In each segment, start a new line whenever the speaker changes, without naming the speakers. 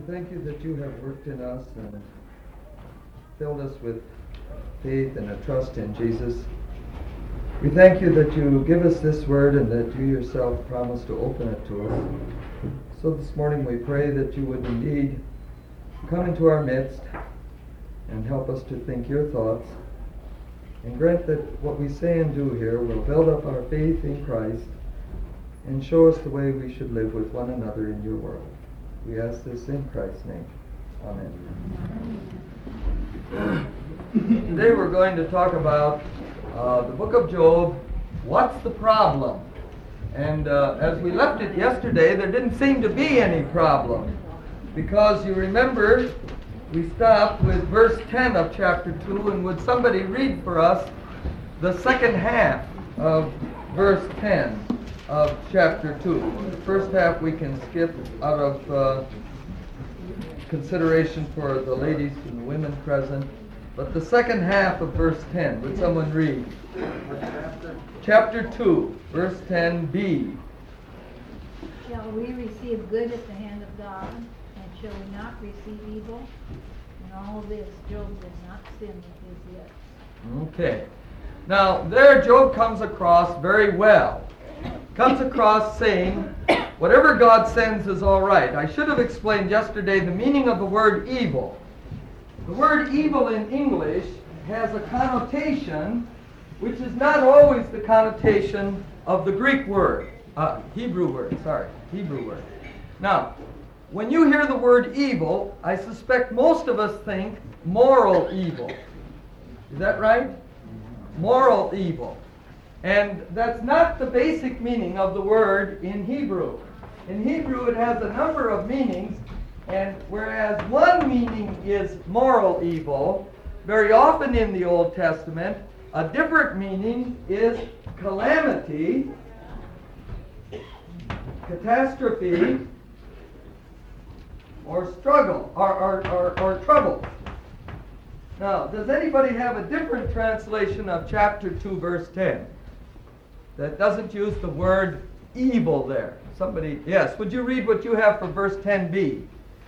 We thank you that you have worked in us and filled us with faith and a trust in Jesus. We thank you that you give us this word and that you yourself promise to open it to us. So this morning we pray that you would indeed come into our midst and help us to think your thoughts, and grant that what we say and do here will build up our faith in Christ and show us the way we should live with one another in your world. We ask this in Christ's name. Amen. Today we're going to talk about the book of Job. What's the problem? And as we left it yesterday, there didn't seem to be any problem, because you remember we stopped with verse 10 of chapter 2, and would somebody read for us the second half of verse 10 of chapter 2. The first half we can skip out of consideration for the ladies and the women present, but the second half of verse 10, would someone read? Chapter 2, verse 10b.
Shall we receive good at the hand of God, and shall we not receive evil? In all this, Job did not sin with his lips.
Okay. Now, there Job comes across very well. Comes across saying, whatever God sends is all right. I should have explained yesterday the meaning of the word evil. The word evil in English has a connotation which is not always the connotation of the Greek word. Hebrew word. Now, when you hear the word evil, I suspect most of us think moral evil. Is that right? Moral evil. And that's not the basic meaning of the word in Hebrew. In Hebrew it has a number of meanings, and whereas one meaning is moral evil, very often in the Old Testament, a different meaning is calamity, catastrophe, or struggle, or trouble. Now, does anybody have a different translation of chapter 2, verse 10 that doesn't use the word evil there? Somebody, yes, would you read what you have for verse 10b?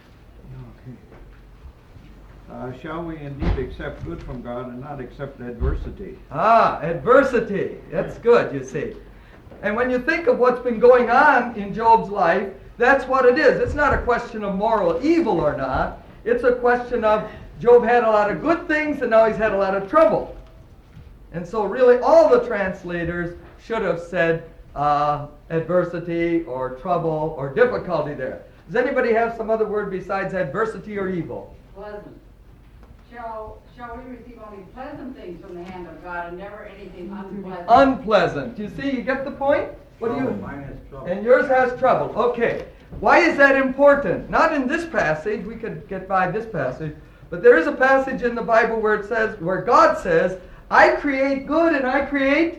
Okay. Shall we indeed accept good from God and not accept adversity?
Adversity. That's good, you see. And when you think of what's been going on in Job's life, that's what it is. It's not a question of moral evil or not. It's a question of Job had a lot of good things and now he's had a lot of trouble. And so really all the translators should have said adversity or trouble or difficulty there. Does anybody have some other word besides adversity or evil?
Pleasant. Shall we receive only pleasant things from the hand of God and never anything unpleasant?
Unpleasant. You see, you get the point? What do you?
Mine has trouble.
And yours has trouble. Okay. Why is that important? Not in this passage. We could get by this passage. But there is a passage in the Bible where it says, where God says, I create good and I create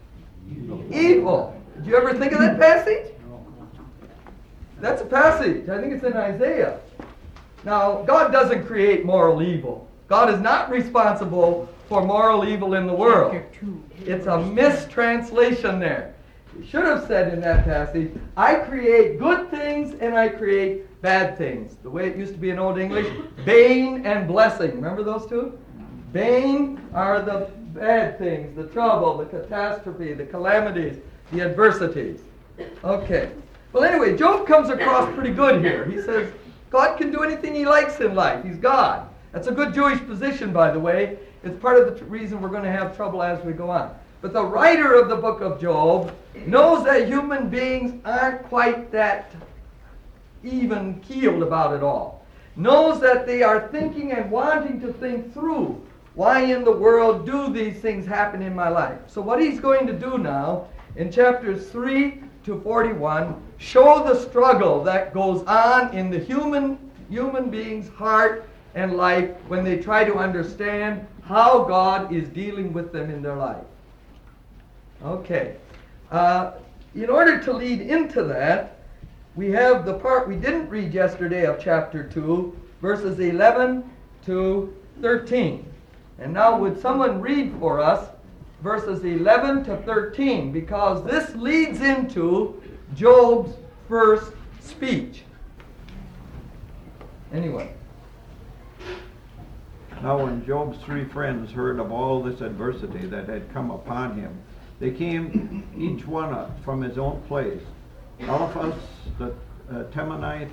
evil. Did you ever think of that passage? That's a passage. I think it's in Isaiah. Now, God doesn't create moral evil. God is not responsible for moral evil in the world. It's a mistranslation there. He should have said in that passage, I create good things and I create bad things. The way it used to be in Old English, bane and blessing. Remember those two? Bane are the bad things, the trouble, the catastrophe, the calamities, the adversities. Okay. Well, anyway, Job comes across pretty good here. He says, God can do anything he likes in life. He's God. That's a good Jewish position, by the way. It's part of the reason we're going to have trouble as we go on. But the writer of the book of Job knows that human beings aren't quite that even-keeled about it all. Knows that they are thinking and wanting to think through, why in the world do these things happen in my life? So what he's going to do now, in chapters 3 to 41, show the struggle that goes on in the human being's heart and life when they try to understand how God is dealing with them in their life. Okay. In order to lead into that, we have the part we didn't read yesterday of chapter 2, verses 11 to 13. And now would someone read for us verses 11 to 13, because this leads into Job's first speech. Anyone?
Now when Job's 3 friends heard of all this adversity that had come upon him, they came each one from his own place. Eliphaz the Temanite,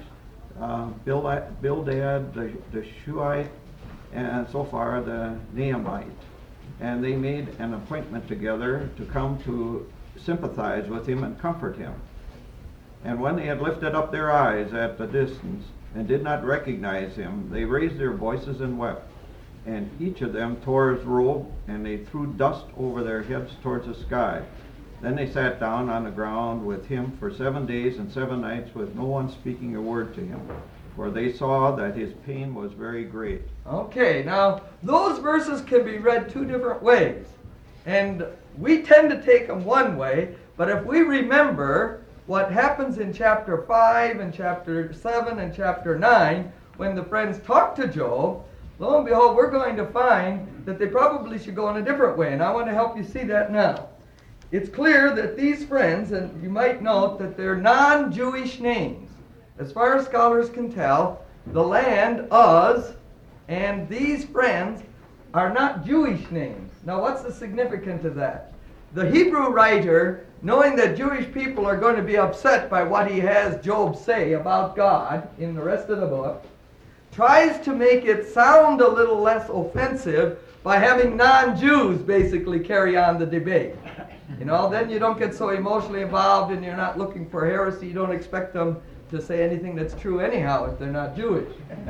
Bildad the Shuhite, and Zophar the Naamite. And they made an appointment together to come to sympathize with him and comfort him. And when they had lifted up their eyes at the distance and did not recognize him, they raised their voices and wept. And each of them tore his robe, and they threw dust over their heads towards the sky. Then they sat down on the ground with him for 7 days and 7 nights, with no one speaking a word to him, for they saw that his pain was very great.
Okay, now those verses can be read 2 different ways. And we tend to take them one way, but if we remember what happens in chapter 5 and chapter 7 and chapter 9, when the friends talk to Job, lo and behold, we're going to find that they probably should go in a different way, and I want to help you see that now. It's clear that these friends, and you might note that they're non-Jewish names. As far as scholars can tell, the land, Uz, and these friends are not Jewish names. Now what's the significance of that? The Hebrew writer, knowing that Jewish people are going to be upset by what he has Job say about God in the rest of the book, tries to make it sound a little less offensive by having non-Jews basically carry on the debate. You know, then you don't get so emotionally involved and you're not looking for heresy. You don't expect them to say anything that's true anyhow if they're not Jewish.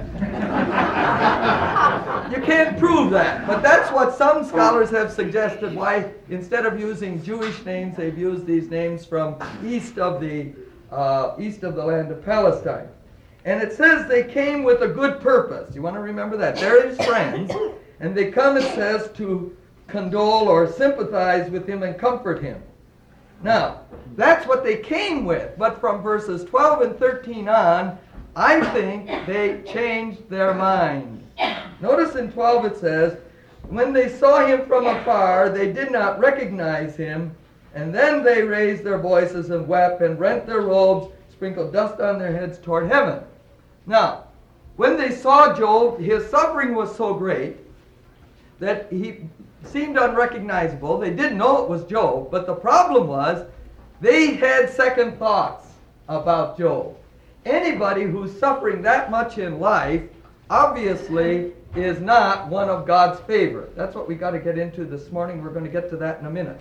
You can't prove that, but that's what some scholars have suggested, why instead of using Jewish names, they've used these names from east of the land of Palestine. And it says they came with a good purpose. You want to remember that. They're his friends, and they come, it says, to condole or sympathize with him and comfort him. Now, that's what they came with, but from verses 12 and 13 on, I think they changed their mind. Notice in 12 it says, when they saw him from afar, they did not recognize him, and then they raised their voices and wept and rent their robes, sprinkled dust on their heads toward heaven. Now, when they saw Job, his suffering was so great that he seemed unrecognizable. They didn't know it was Job, but the problem was they had second thoughts about Job. Anybody who's suffering that much in life obviously is not one of God's favorite. That's what we got to get into this morning. We're going to get to that in a minute.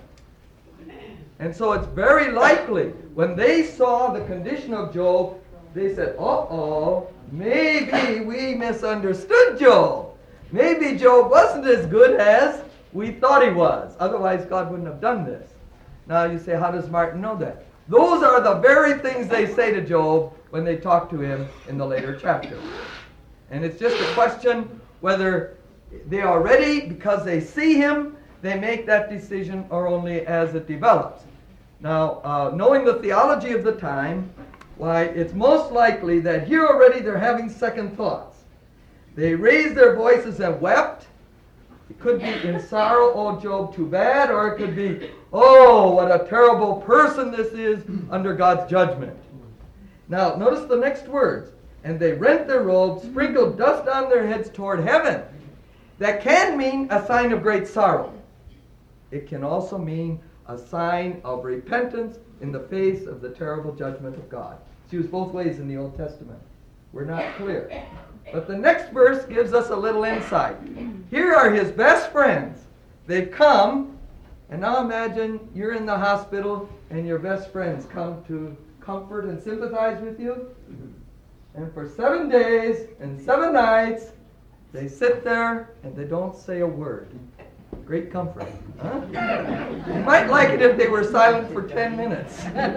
And so it's very likely when they saw the condition of Job, they said, uh-oh, maybe we misunderstood Job. Maybe Job wasn't as good as we thought he was. Otherwise, God wouldn't have done this. Now you say, how does Martin know that? Those are the very things they say to Job when they talk to him in the later chapters. And it's just a question whether they are ready because they see him, they make that decision, or only as it develops. Now, knowing the theology of the time, why, it's most likely that here already they're having second thoughts. They raised their voices and wept. It could be in sorrow, oh Job, too bad, or it could be, oh, what a terrible person this is under God's judgment. Now, notice the next words. And they rent their robes, sprinkled dust on their heads toward heaven. That can mean a sign of great sorrow. It can also mean a sign of repentance in the face of the terrible judgment of God. It's used both ways in the Old Testament. We're not clear. But the next verse gives us a little insight. Here are his best friends. They've come, and now imagine you're in the hospital and your best friends come to comfort and sympathize with you. And for 7 days and 7 nights, they sit there and they don't say a word. Great comfort. Huh? You might like it if they were silent for 10 minutes.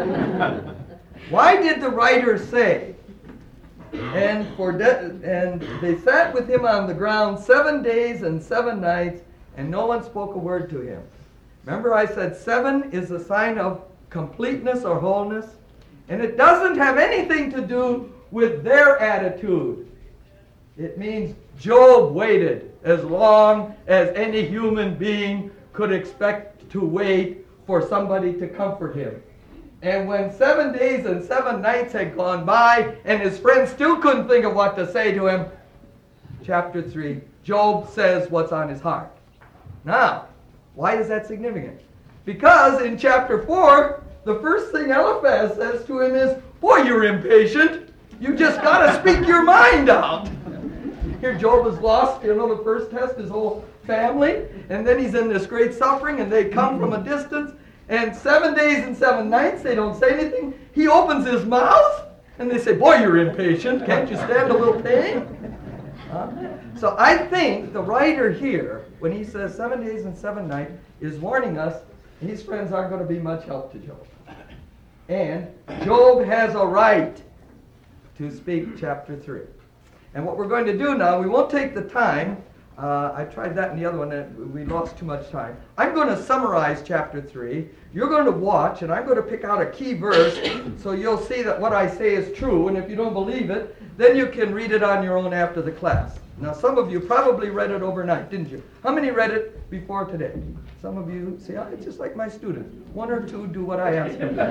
Why did the writer say, and they sat with him on the ground 7 days and 7 nights, and no one spoke a word to him? Remember I said 7 is a sign of completeness or wholeness, and it doesn't have anything to do with their attitude. It means Job waited as long as any human being could expect to wait for somebody to comfort him. And when 7 days and 7 nights had gone by, and his friends still couldn't think of what to say to him, chapter 3, Job says what's on his heart. Now, why is that significant? Because in chapter 4, the first thing Eliphaz says to him is, boy, you're impatient. You just got to speak your mind out. Here Job has lost, the first test, his whole family, and then he's in this great suffering, and they come from a distance, and 7 days and 7 nights, they don't say anything. He opens his mouth, and they say, boy, you're impatient. Can't you stand a little pain? So I think the writer here, when he says 7 days and 7 nights, is warning us these friends aren't going to be much help to Job. And Job has a right to speak chapter 3. And what we're going to do now, we won't take the time. I tried that in the other one, and we lost too much time. I'm going to summarize chapter 3. You're going to watch, and I'm going to pick out a key verse so you'll see that what I say is true. And if you don't believe it, then you can read it on your own after the class. Now, some of you probably read it overnight, didn't you? How many read it before today? Some of you say, oh, it's just like my students. 1 or 2 do what I ask them.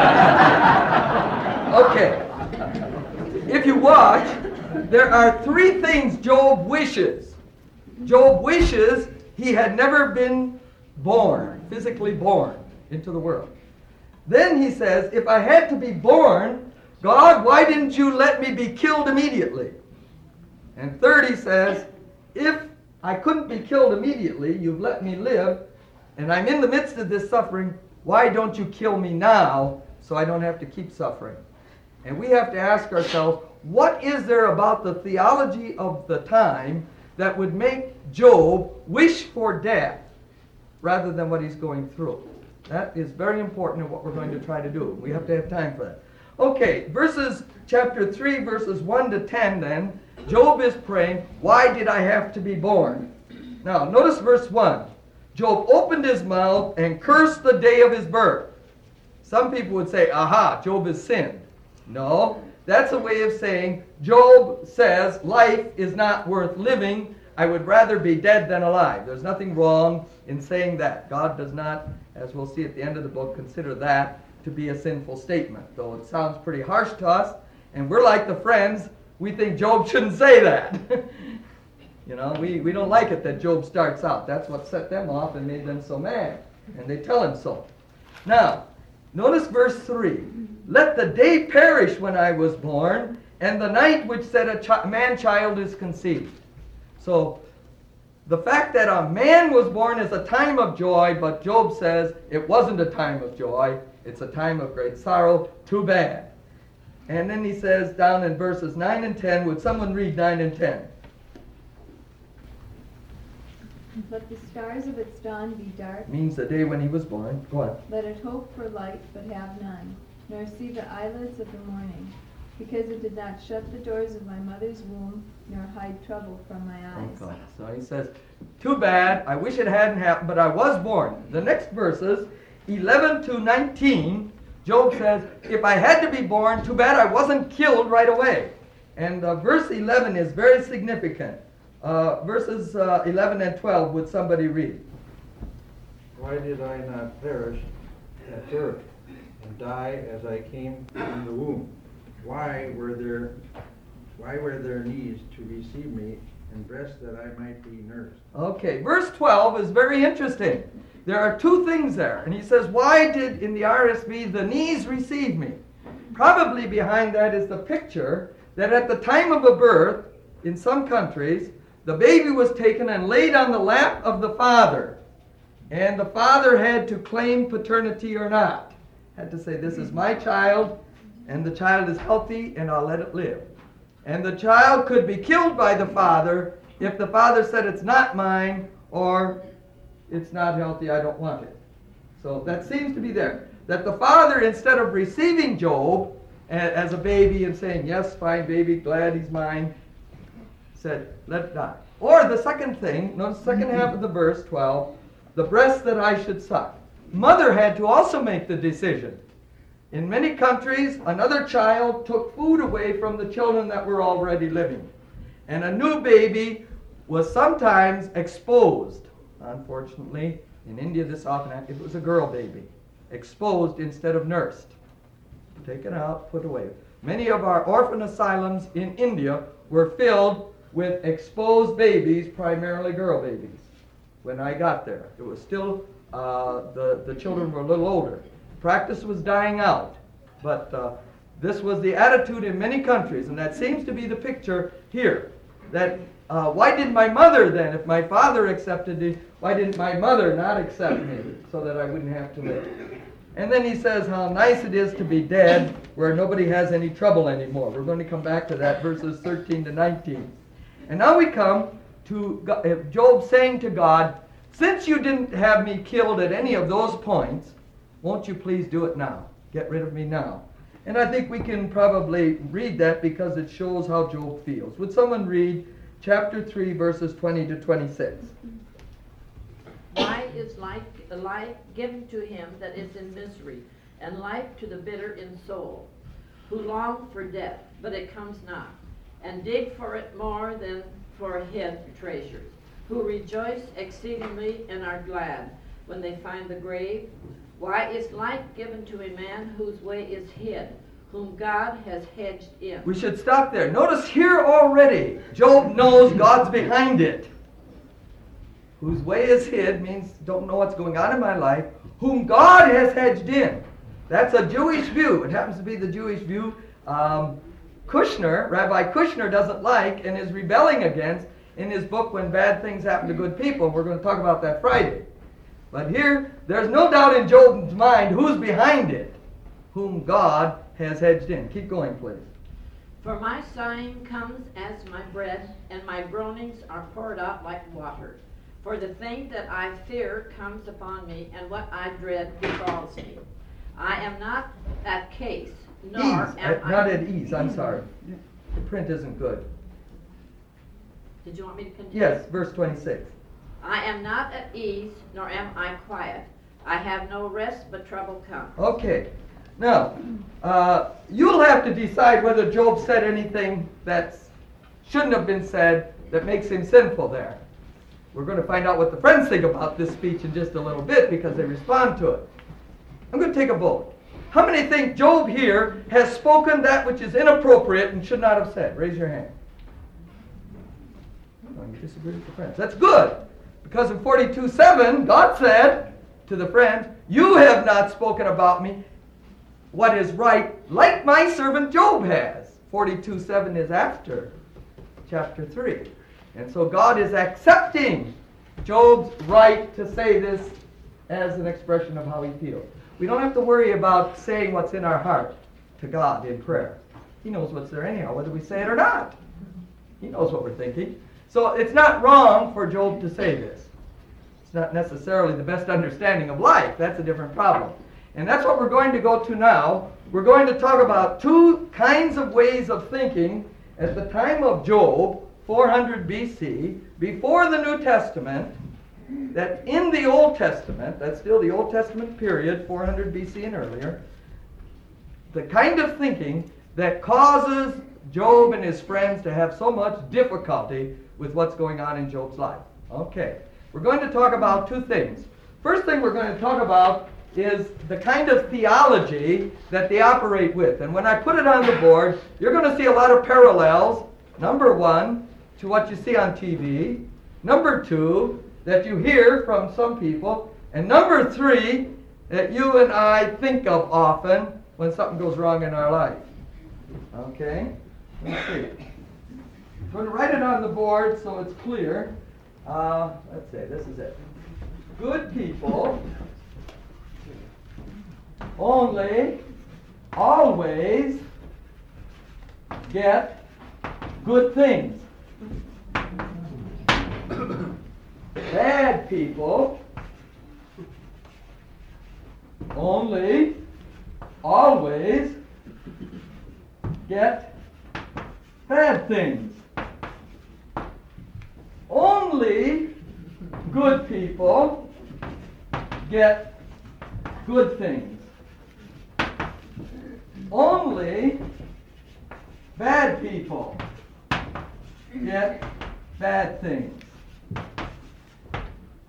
Okay. If you watch, there are 3 things Job wishes. Job wishes he had never been born, physically born into the world. Then he says, if I had to be born, God, why didn't you let me be killed immediately? And third, he says, if I couldn't be killed immediately, you've let me live, and I'm in the midst of this suffering, why don't you kill me now so I don't have to keep suffering? And we have to ask ourselves, what is there about the theology of the time that would make Job wish for death rather than what he's going through? That is very important in what we're going to try to do. We have to have time for that. Okay, chapter 3, verses 1 to 10 then, Job is praying, why did I have to be born? Now, notice verse 1. Job opened his mouth and cursed the day of his birth. Some people would say, aha, Job has sinned. No, that's a way of saying, Job says life is not worth living. I would rather be dead than alive. There's nothing wrong in saying that. God does not, as we'll see at the end of the book, consider that to be a sinful statement, though it sounds pretty harsh to us, and we're like the friends. We think Job shouldn't say that. We don't like it that Job starts out. That's what set them off and made them so mad, and they tell him so. Now, notice verse 3. Let the day perish when I was born, and the night which said a man-child is conceived. So, the fact that a man was born is a time of joy, but Job says it wasn't a time of joy. It's a time of great sorrow. Too bad. And then he says down in verses 9 and 10, would someone read 9 and 10?
Let the stars of its dawn be dark.
Means the day when he was born. Go on.
Let it hope for light, but have none, nor see the eyelids of the morning, because it did not shut the doors of my mother's womb, nor hide trouble from my eyes.
Okay. So he says, too bad, I wish it hadn't happened, but I was born. The next verses, 11 to 19, Job says, if I had to be born, too bad I wasn't killed right away. And verse 11 is very significant. Verses 11 and 12, would somebody read?
Why did I not perish at birth and die as I came from the womb? Why were there knees to receive me and breasts that I might be nursed?
Okay, verse 12 is very interesting. There are 2 things there. And he says, why did, in the RSV, the knees receive me? Probably behind that is the picture that at the time of a birth, in some countries, the baby was taken and laid on the lap of the father. And the father had to claim paternity or not. Had to say, this is my child, and the child is healthy, and I'll let it live. And the child could be killed by the father if the father said, it's not mine, or it's not healthy, I don't want it. So that seems to be there. That the father, instead of receiving Job as a baby and saying, yes, fine baby, glad he's mine, said, let it die. Or the second thing, notice the second half of the verse 12, the breast that I should suck. Mother had to also make the decision. In many countries, another child took food away from the children that were already living. And a new baby was sometimes exposed. Unfortunately, in India this often happened. It was a girl baby, exposed instead of nursed. taken out, put away. Many of our orphan asylums in India were filled with exposed babies, primarily girl babies. When I got there, it was still, the children were a little older. Practice was dying out, but this was the attitude in many countries, and that seems to be the picture here. That why did my mother then, if my father accepted me, why didn't my mother not accept me so that I wouldn't have to live? And then he says how nice it is to be dead where nobody has any trouble anymore. We're going to come back to that, verses 13 to 19. And now we come to Job saying to God, since you didn't have me killed at any of those points, won't you please do it now? Get rid of me now. And I think we can probably read that because it shows how Job feels. Would someone read chapter 3, verses 20 to 26?
Why is life given to him that is in misery, and life to the bitter in soul, who long for death, but it comes not, and dig for it more than for hid treasures, who rejoice exceedingly and are glad when they find the grave? Why is life given to a man whose way is hid, whom God has hedged in?
We should stop there. Notice here already, Job knows God's behind it. Whose way is hid means don't know what's going on in my life, whom God has hedged in. That's a Jewish view. It happens to be the Jewish view Rabbi Kushner doesn't like and is rebelling against in his book When Bad Things Happen to Good People. We're going to talk about that Friday. But here, there's no doubt in Job's mind who's behind it, whom God has hedged in. Keep going, please.
For my sighing comes as my breath, and my groanings are poured out like water. For the thing that I fear comes upon me, and what I dread befalls me. I am not at case, nor am I...
Not at ease, I'm sorry. The print isn't good.
Did you want me to continue?
Yes, verse 26.
I am not at ease, nor am I quiet. I have no rest, but trouble comes.
Okay. Now, you'll have to decide whether Job said anything that shouldn't have been said that makes him sinful there. We're going to find out what the friends think about this speech in just a little bit because they respond to it. I'm going to take a vote. How many think Job here has spoken that which is inappropriate and should not have said? Raise your hand. Oh, you disagree with the friends. That's good. Because in 42:7, God said to the friends, you have not spoken about me what is right, like my servant Job has. 42:7 is after chapter 3. And so God is accepting Job's right to say this as an expression of how he feels. We don't have to worry about saying what's in our heart to God in prayer. He knows what's there anyhow, whether we say it or not. He knows what we're thinking. So it's not wrong for Job to say this. It's not necessarily the best understanding of life. That's a different problem. And that's what we're going to go to now. We're going to talk about two kinds of ways of thinking at the time of Job, 400 BC, before the New Testament, that in the Old Testament, that's still the Old Testament period, 400 BC and earlier, the kind of thinking that causes Job and his friends to have so much difficulty with what's going on in Job's life. Okay, we're going to talk about two things. First thing we're going to talk about is the kind of theology that they operate with. And when I put it on the board, you're going to see a lot of parallels. Number one, to what you see on TV. Number two, that you hear from some people. And number three, that you and I think of often when something goes wrong in our life. Okay? Let's see. I'm going to write it on the board so it's clear. Let's see, this is it. Good people only, always get good things. Bad people only, always get bad things. Only good people get good things. Only bad people get bad things.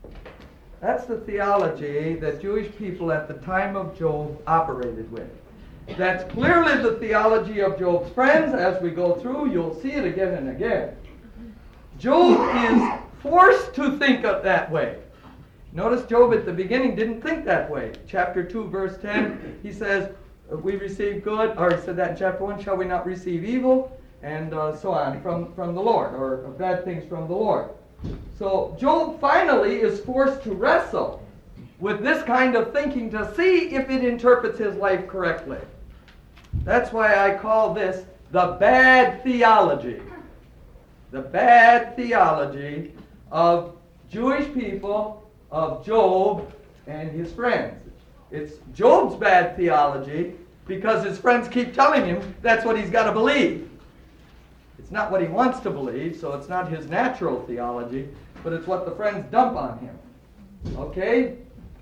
That's the theology that Jewish people at the time of Job operated with. That's clearly the theology of Job's friends. As we go through, you'll see it again and again. Job is forced to think of that way. Notice Job at the beginning didn't think that way. Chapter 2, verse 10, he says, we receive good, or he said that in chapter 1, shall we not receive evil? And so on, from the Lord, or bad things from the Lord. So Job finally is forced to wrestle with this kind of thinking to see if it interprets his life correctly. That's why I call this the bad theology. The bad theology of Jewish people, of Job and his friends. It's Job's bad theology because his friends keep telling him that's what he's got to believe. It's not what he wants to believe, so it's not his natural theology, but it's what the friends dump on him. Okay?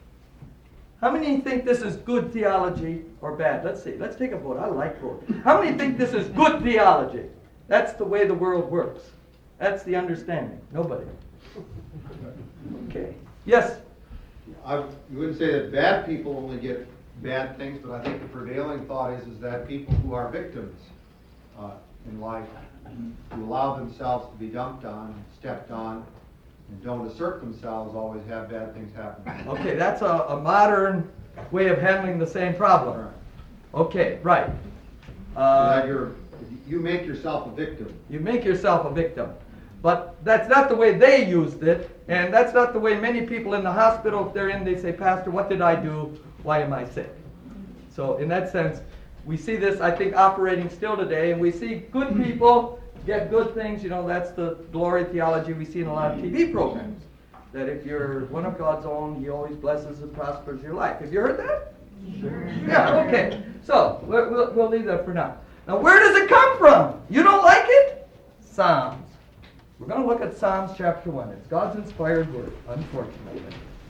How many think this is good theology or bad? Let's see. Let's take a vote. I like vote. How many think this is good theology? That's the way the world works. That's the understanding. Nobody. Okay. Yes?
You wouldn't say that bad people only get bad things, but I think the prevailing thought is that people who are victims in life, who allow themselves to be dumped on, stepped on, and don't assert themselves, always have bad things happen.
Okay, that's a modern way of handling the same problem.
Right.
Okay, right.
So that you make yourself a victim.
You make yourself a victim. But that's not the way they used it, and that's not the way many people in the hospital, if they're in, they say, Pastor, what did I do? Why am I sick? So in that sense, we see this, I think, operating still today, and we see good people get good things. You know, that's the glory theology we see in a lot of TV programs. That if you're one of God's own, He always blesses and prospers your life. Have you heard that? Sure. Yeah, okay. So, we'll leave that for now. Now, where does it come from? You don't like it? Psalms. We're going to look at Psalms chapter 1. It's God's inspired word, unfortunately.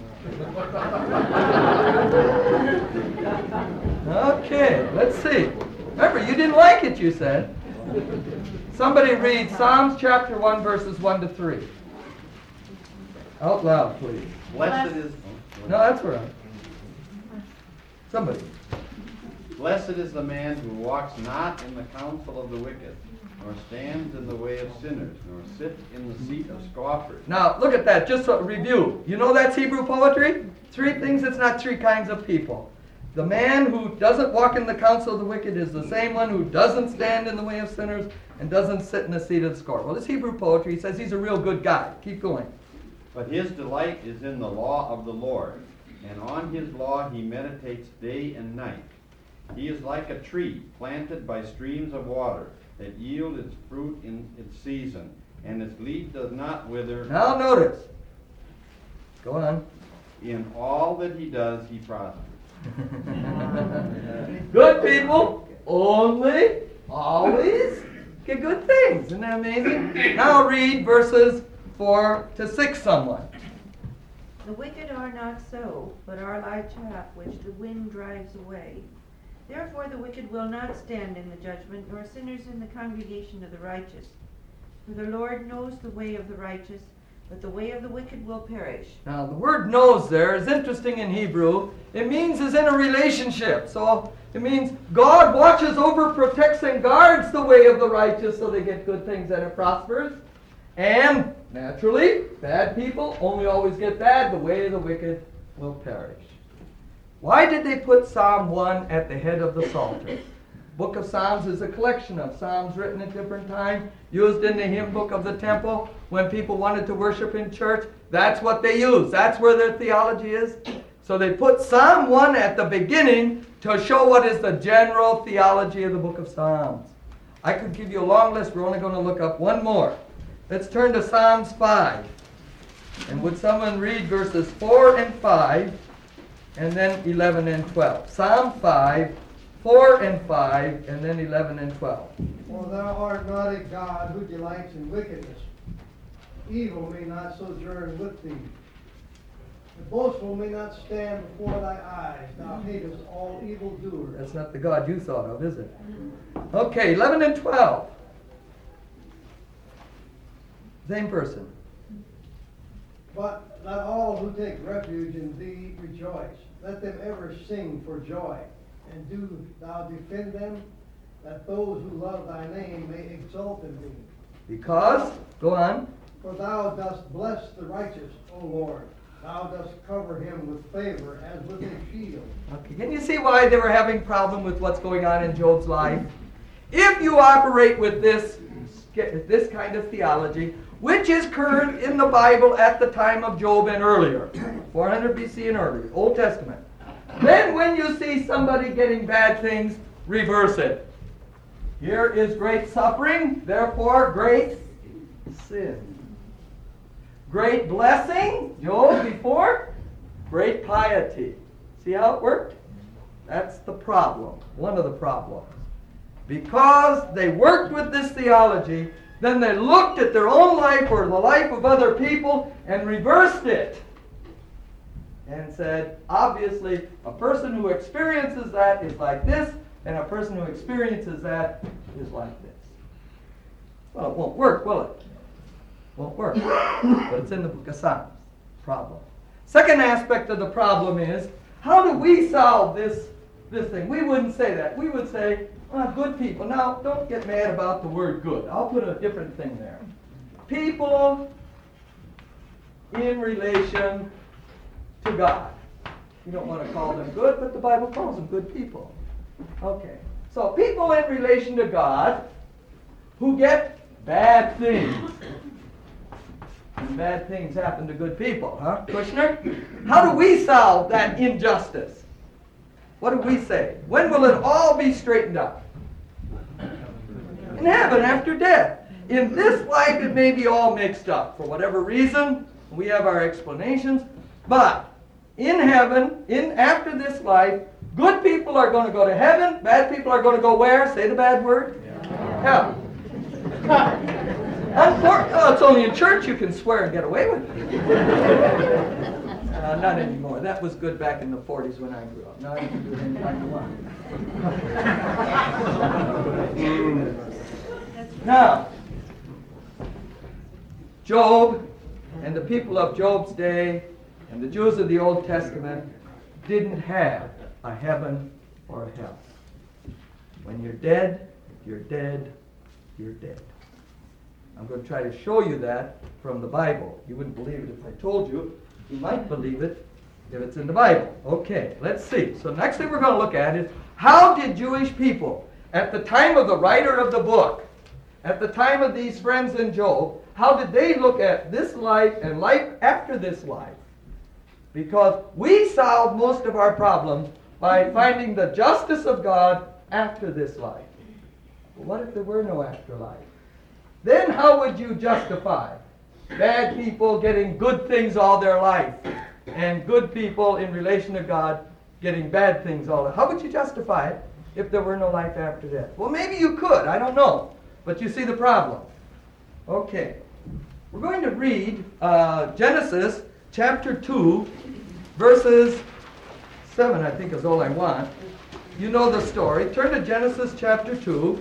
Okay, let's see. Remember, you didn't like it, you said. Somebody read Psalms chapter 1, verses 1 to 3. Out loud, please.
Blessed is...
No, that's all right. Somebody.
Blessed is the man who walks not in the counsel of the wicked, nor stands in the way of sinners, nor sits in the seat of scoffers.
Now, look at that, just a review. You know that's Hebrew poetry? Three things, it's not three kinds of people. The man who doesn't walk in the counsel of the wicked is the same one who doesn't stand in the way of sinners and doesn't sit in the seat of the scoffers. Well, this Hebrew poetry says he's a real good guy. Keep going.
But his delight is in the law of the Lord, and on his law he meditates day and night. He is like a tree planted by streams of water, that yield its fruit in its season, and its leaf does not wither.
Now notice. Go on.
In all that he does, he prospers.
Good people only, always get good things. Isn't that amazing? Now read verses 4 to 6, someone.
The wicked are not so, but are like chaff which the wind drives away. Therefore the wicked will not stand in the judgment, nor sinners in the congregation of the righteous. For the Lord knows the way of the righteous, but the way of the wicked will perish.
Now the word knows there is interesting in Hebrew. It means is in a relationship. So it means God watches over, protects, and guards the way of the righteous so they get good things and it prospers. And naturally, bad people only always get bad. The way of the wicked will perish. Why did they put Psalm 1 at the head of the Psalter? Book of Psalms is a collection of psalms written at different times, used in the hymn book of the temple when people wanted to worship in church. That's what they used. That's where their theology is. So they put Psalm 1 at the beginning to show what is the general theology of the book of Psalms. I could give you a long list. We're only going to look up one more. Let's turn to Psalms 5. And would someone read verses 4 and 5, and then 11 and 12? Psalm 5, 4 and 5, and then 11 and 12.
For thou art not a God who delights in wickedness. Evil may not sojourn with thee. The boastful may not stand before thy eyes. Thou hatest all evildoers.
That's not the God you thought of, is it? Okay, 11 and 12. Same person.
But let all who take refuge in thee rejoice. Let them ever sing for joy. and do thou defend them, that those who love thy name may exult in thee.
Because, go on.
For thou dost bless the righteous, O Lord. Thou dost cover him with favor as with a shield.
Okay, can you see why they were having problem with what's going on in Job's life? If you operate with this kind of theology, which is current in the Bible at the time of Job and earlier, 400 BC and earlier, Old Testament, then when you see somebody getting bad things, reverse it. Here is great suffering, therefore great sin. Great blessing, Job before, great piety. See how it worked? That's the problem, one of the problems. Because they worked with this theology, then they looked at their own life or the life of other people and reversed it. And said, obviously, a person who experiences that is like this, and a person who experiences that is like this. Well, it won't work, will it? Won't work. But it's in the book of Psalms. Problem. Second aspect of the problem is, how do we solve this thing? We wouldn't say that. We would say, good people. Now, don't get mad about the word good. I'll put a different thing there. People in relation to God. You don't want to call them good, but the Bible calls them good people. Okay. So people in relation to God who get bad things. And bad things happen to good people, huh, Kushner? How do we solve that injustice? What do we say? When will it all be straightened out? In heaven, after death. In this life, it may be all mixed up for whatever reason. We have our explanations. But in heaven, after this life, good people are going to go to heaven. Bad people are going to go where? Say the bad word. Hell. It's only in church you can swear and get away with it. Not anymore. That was good back in the 40s when I grew up. Now you can do it anytime you want. Now, Job and the people of Job's day and the Jews of the Old Testament didn't have a heaven or a hell. When you're dead, you're dead, you're dead. I'm going to try to show you that from the Bible. You wouldn't believe it if I told you. You might believe it if it's in the Bible. Okay, let's see. So next thing we're going to look at is, how did Jewish people, at the time of the writer of the book, at the time of these friends in Job, how did they look at this life and life after this life? Because we solve most of our problems by finding the justice of God after this life. But what if there were no afterlife? Then how would you justify bad people getting good things all their life and good people in relation to God getting bad things all their life? How would you justify it if there were no life after death? Well, maybe you could. I don't know. But you see the problem. Okay. We're going to read Genesis chapter 2, verses 7, I think is all I want. You know the story. Turn to Genesis chapter 2.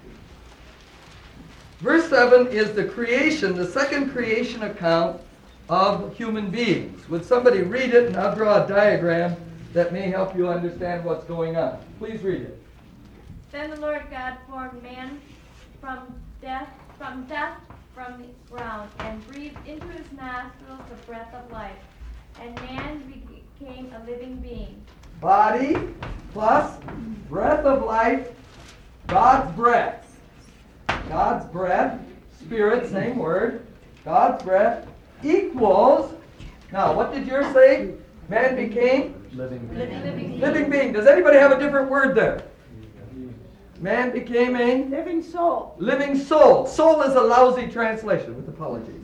Verse 7 is the creation, the second creation account of human beings. Would somebody read it, and I'll draw a diagram that may help you understand what's going on. Please read it.
Then the Lord God formed man from dust from the ground, and breathed into his nostrils the breath of life, and man became a living being.
Body plus breath of life, God's breath. God's breath, spirit, same word. God's breath equals, now what did yours say? Man became? Living being. Living being. Does anybody have a different word there? Man became a?
Living soul.
Living soul. Soul is a lousy translation, with apologies.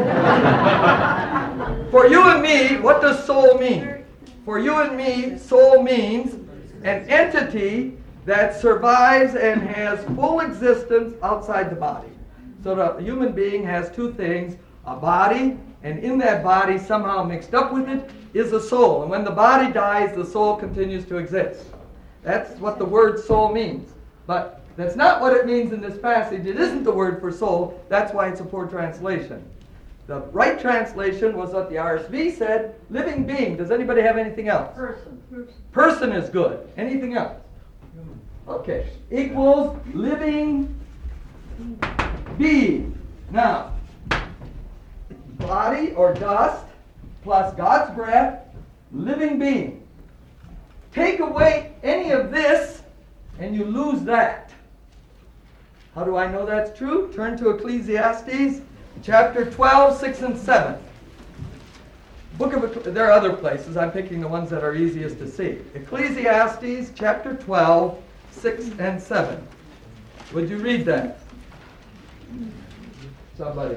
For you and me, what does soul mean? For you and me, soul means an entity that survives and has full existence outside the body. So the human being has two things, a body, and in that body, somehow mixed up with it, is a soul. And when the body dies, the soul continues to exist. That's what the word soul means. But that's not what it means in this passage. It isn't the word for soul. That's why it's a poor translation. The right translation was what the RSV said, living being. Does anybody have anything else?
Person.
Person is good. Anything else? Okay, equals living being. Now, body or dust plus God's breath, living being. Take away any of this and you lose that. How do I know that's true? Turn to Ecclesiastes chapter 12, 6 and 7. There are other places. I'm picking the ones that are easiest to see. Ecclesiastes chapter 12, 6 and 7. Would you read that? Somebody.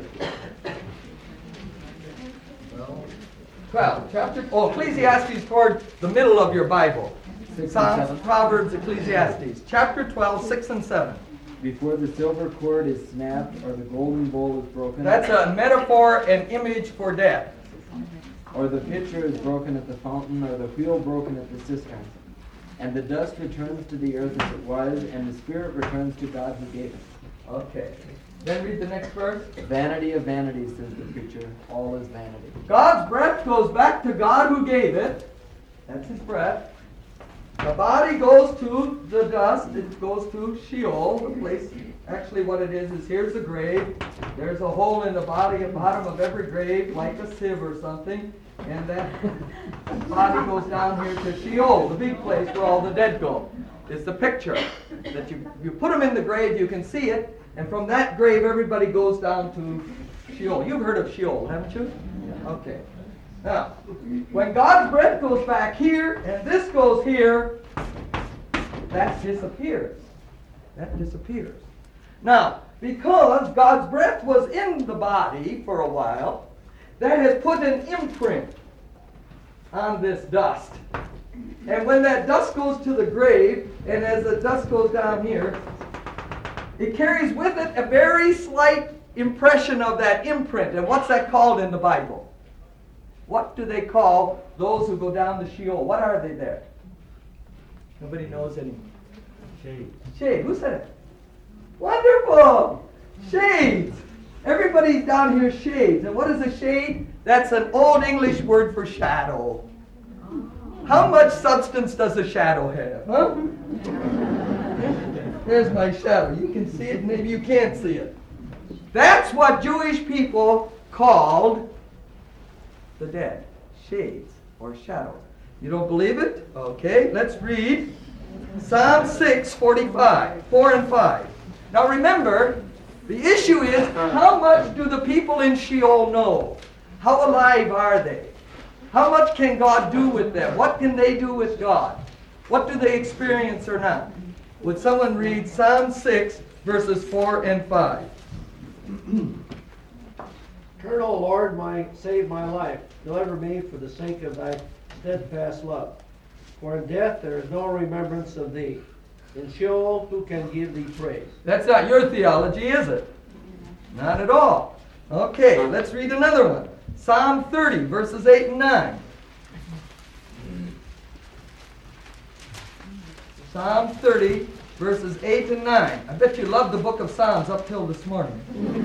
12. Ecclesiastes toward the middle of your Bible. Psalms, Proverbs, Ecclesiastes. Chapter 12, 6 and 7.
Before the silver cord is snapped or the golden bowl is broken.
That's a metaphor and image for death.
Or the pitcher is broken at the fountain, or the wheel broken at the cistern. And the dust returns to the earth as it was, and the spirit returns to God who gave it.
Okay. Then read the next verse.
Vanity of vanities, says the preacher. All is vanity.
God's breath goes back to God who gave it. That's his breath. The body goes to the dust. It goes to Sheol, the place. Actually, what it is here's the grave. There's a hole in the bottom of every grave, like a sieve or something. And then the body goes down here to Sheol, the big place where all the dead go. It's the picture that you put them in the grave, you can see it, and from that grave everybody goes down to Sheol. You've heard of Sheol, haven't you? Okay. Now, when God's breath goes back here and this goes here, that disappears. That disappears. Now, because God's breath was in the body for a while, that has put an imprint on this dust. And when that dust goes to the grave, and as the dust goes down here, it carries with it a very slight impression of that imprint. And what's that called in the Bible? What do they call those who go down to Sheol? What are they there? Nobody knows any.
Shades.
Shade. Who said it? Wonderful! Shades. Everybody's down here shades. And what is a shade? That's an old English word for shadow. How much substance does a shadow have? Huh? There's my shadow. You can see it, maybe you can't see it. That's what Jewish people called the dead. Shades or shadows. You don't believe it? Okay, let's read Psalm 6, 45, 4 and 5. Now remember, the issue is, how much do the people in Sheol know? How alive are they? How much can God do with them? What can they do with God? What do they experience or not? Would someone read Psalm 6, verses 4 and 5?
Turn, O Lord, save my life. Deliver me for the sake of thy steadfast love. For in death there is no remembrance of thee. In Sheol, who can give thee praise?
That's not your theology, is it? Not at all. Okay, let's read another one. Psalm 30, verses 8 and 9. Psalm 30, verses 8 and 9. I bet you loved the book of Psalms up till this morning.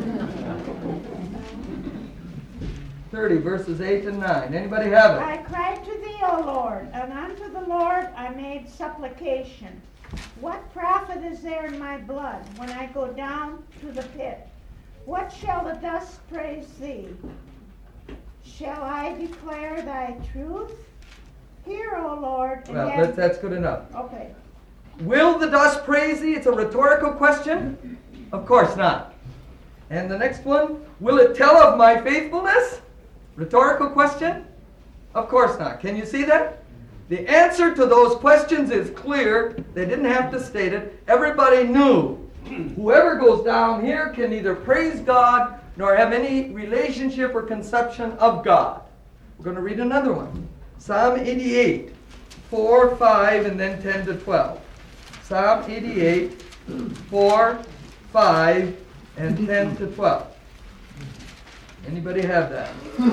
30, verses 8 and 9. Anybody have it?
I cried to thee, O Lord, and unto the Lord I made supplication. What profit is there in my blood when I go down to the pit? What shall the dust praise thee? Shall I declare thy truth? Hear, O Lord. And
Well, that's good enough.
Okay.
Will the dust praise thee? It's a rhetorical question. Of course not. And the next one, will it tell of my faithfulness? Rhetorical question. Of course not. Can you see that? The answer to those questions is clear. They didn't have to state it. Everybody knew. Whoever goes down here can neither praise God nor have any relationship or conception of God. We're going to read another one. Psalm 88, 4, 5, and then 10 to 12. Psalm 88, 4, 5, and 10 to 12. Anybody have that?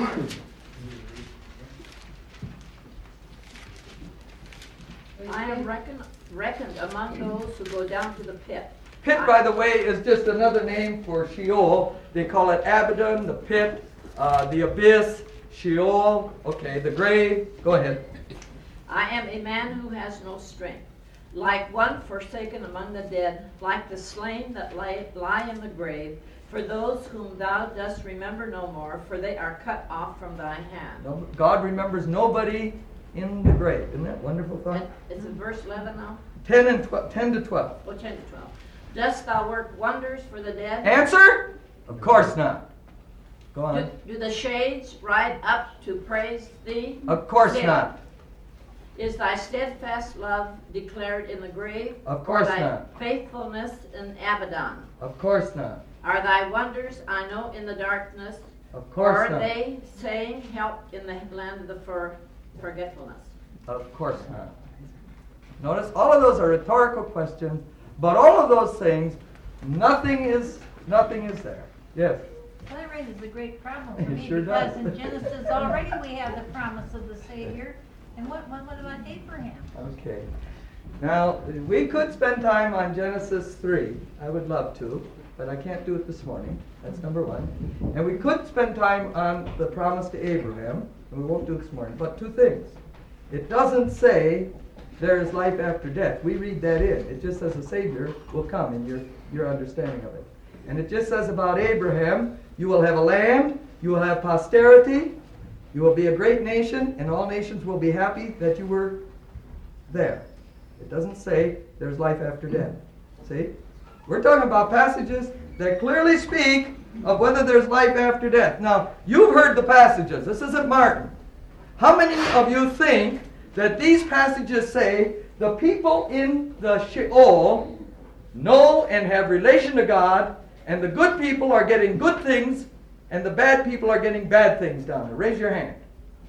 I am reckoned among those who go down to the pit.
Pit, by the way, is just another name for Sheol. They call it Abaddon, the pit, the abyss, Sheol, okay, the grave. Go ahead.
I am a man who has no strength. like one forsaken among the dead, like the slain that lie in the grave, for those whom thou dost remember no more, for they are cut off from thy hand.
No, God remembers nobody in the grave. Isn't that wonderful thought?
And it's in verse 11 now?
10 to 12.
Oh, 10 to 12. Dost thou work wonders for the dead?
Answer? Of course not. Go on.
Do the shades ride up to praise thee?
Of course
Selah.
not.
Is thy steadfast love declared in the grave?
Of course
or thy
not.
faithfulness in Abaddon?
Of course not.
Are thy wonders, I know, in the darkness?
Of course
or are
not.
they saying, help in the land of the forgetfulness?
Of course not. Notice all of those are rhetorical questions, but all of those things, nothing is there. Yes.
Well, that raises a great problem for
It
me
sure
because
does.
in Genesis already we have the promise of the Savior. And what about Abraham?
Okay. Now, we could spend time on Genesis 3. I would love to, but I can't do it this morning. That's number one. And we could spend time on the promise to Abraham, and we won't do it this morning. But two things. It doesn't say there is life after death. We read that in. It just says a Savior will come in your understanding of it. And it just says about Abraham, you will have a land, you will have posterity, you will be a great nation, and all nations will be happy that you were there. It doesn't say there's life after death. See? We're talking about passages that clearly speak of whether there's life after death. Now, you've heard the passages. This isn't Martin. How many of you think that these passages say the people in the Sheol know and have relation to God, and the good people are getting good things, and the bad people are getting bad things down there? Raise your hand.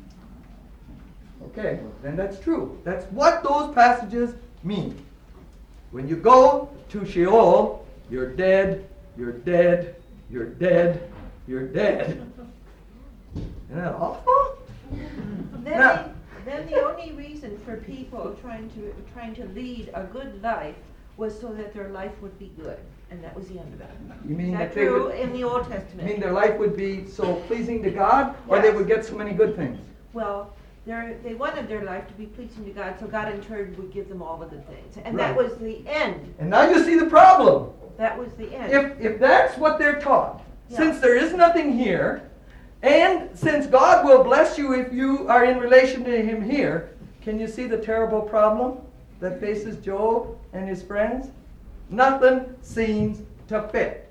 Okay, then that's true. That's what those passages mean. When you go to Sheol, you're dead, you're dead, you're dead, you're dead. Isn't that awful?
Then the only reason for people trying to lead a good life was so that their life would be good. And that was the end of it.
You mean
Is that
they
true
would,
in the Old
you
Testament?
mean their life would be so pleasing to God, or they
Yes.
would get so many good things?
Well, they wanted their life to be pleasing to God, so God in turn would give them all the good things. And
Right.
that was the end.
And now you see the problem.
That was the end.
If that's what they're taught,
Yeah.
since there is nothing here, and since God will bless you if you are in relation to Him here, can you see the terrible problem that faces Job and his friends? Nothing seems to fit.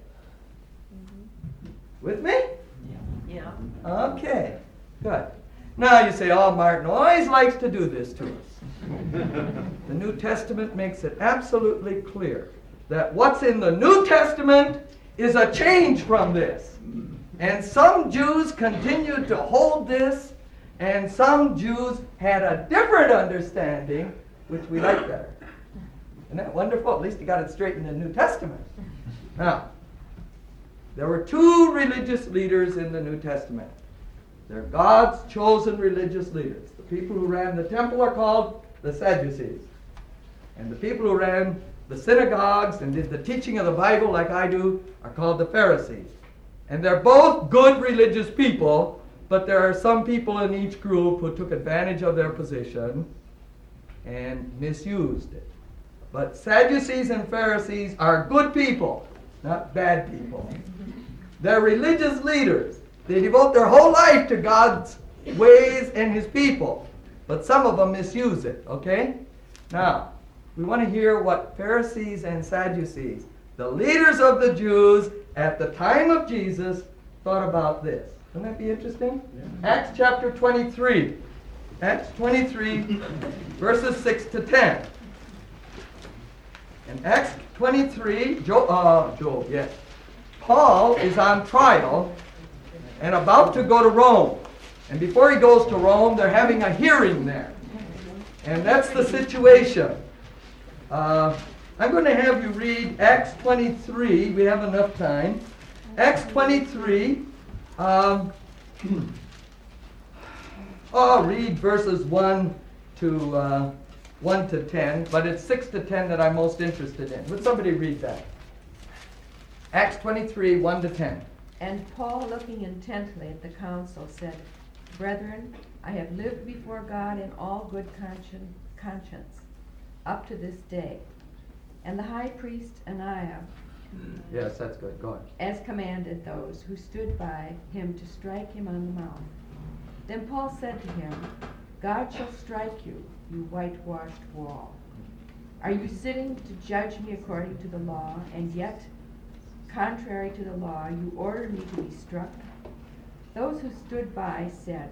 With me?
Yeah.
Okay, good. Now you say, oh, Martin always likes to do this to us. The New Testament makes it absolutely clear that what's in the New Testament is a change from this. And some Jews continued to hold this, and some Jews had a different understanding, which we like better. Isn't that wonderful? At least you got it straight in the New Testament. Now, there were two religious leaders in the New Testament. They're God's chosen religious leaders. The people who ran the temple are called the Sadducees. And the people who ran the synagogues and did the teaching of the Bible like I do are called the Pharisees. And they're both good religious people, but there are some people in each group who took advantage of their position and misused it. But Sadducees and Pharisees are good people, not bad people. They're religious leaders. They devote their whole life to God's ways and His people. But some of them misuse it, okay? Now, we want to hear what Pharisees and Sadducees, the leaders of the Jews at the time of Jesus, thought about this. Wouldn't that be interesting? Yeah. Acts chapter 23. Acts 23, verses 6 to 10. In Acts 23, Job, yes. Paul is on trial and about to go to Rome. And before he goes to Rome, they're having a hearing there. And that's the situation. I'm going to have you read Acts 23. We have enough time. Acts 23. I'll read verses 1 to 10, but it's 6 to 10 that I'm most interested in. Would somebody read that? Acts 23, 1 to 10.
And Paul, looking intently at the council, said, Brethren, I have lived before God in all good conscience. up to this day. And the high priest Ananias,
Yes, that's good. Go on.
as commanded those who stood by him to strike him on the mouth. Then Paul said to him, God shall strike you, you whitewashed wall. Are you sitting to judge me according to the law, and yet, contrary to the law, you order me to be struck? Those who stood by said,